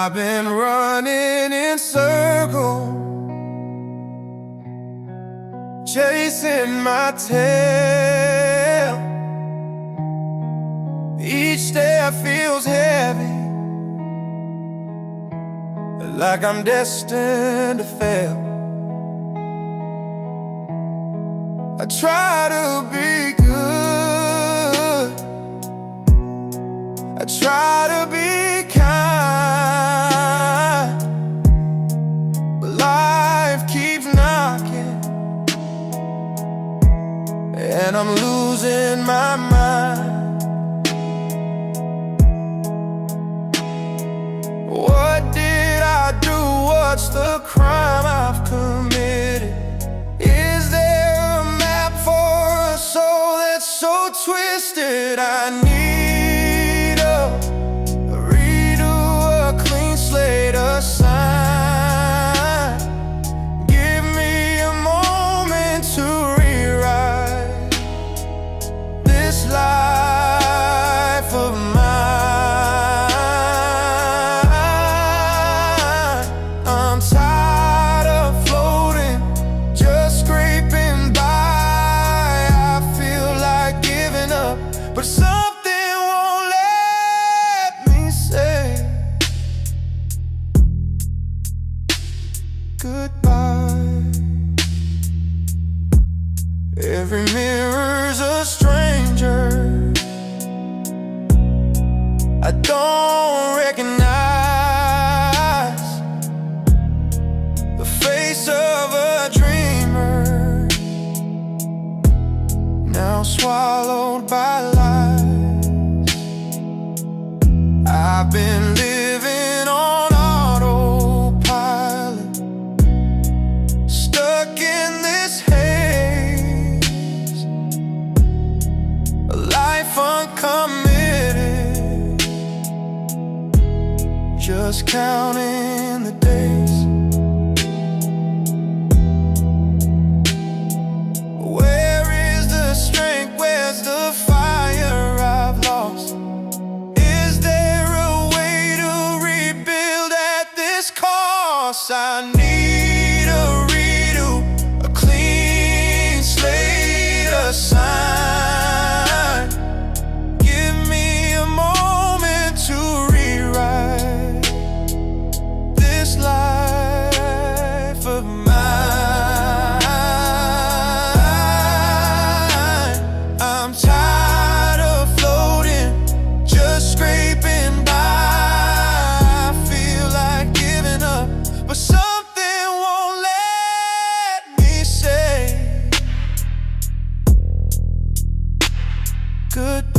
I've been running in circles, chasing my tail. Each step feels heavy, like I'm destined to fail. I try to be good, I try to be kind, but life keeps knocking, and I'm losing my mind. What did I do? What's the crime I've committed? Is there a map for a soul that's so twisted? I need a redo, a clean slate, a sign. Give me a moment to rewrite this life of mine. I'm tired of floating, just scraping by. I feel like giving up, but something won't let me say goodbye. Every mirror's a stranger I don't recognize, the face of a dreamer now swallowed by lies. I've been living on autopilot, stuck in this haze, a life uncommitted, just counting the days. Where is the strength? Where's the fire I've lost? Is there a way to rebuild at this cost? I need a redo, a clean slate, a sign. Give me a moment to rewrite this life of mine. I'm tired of floating, just scraping by. I feel like giving up, but something won't let me say goodbye.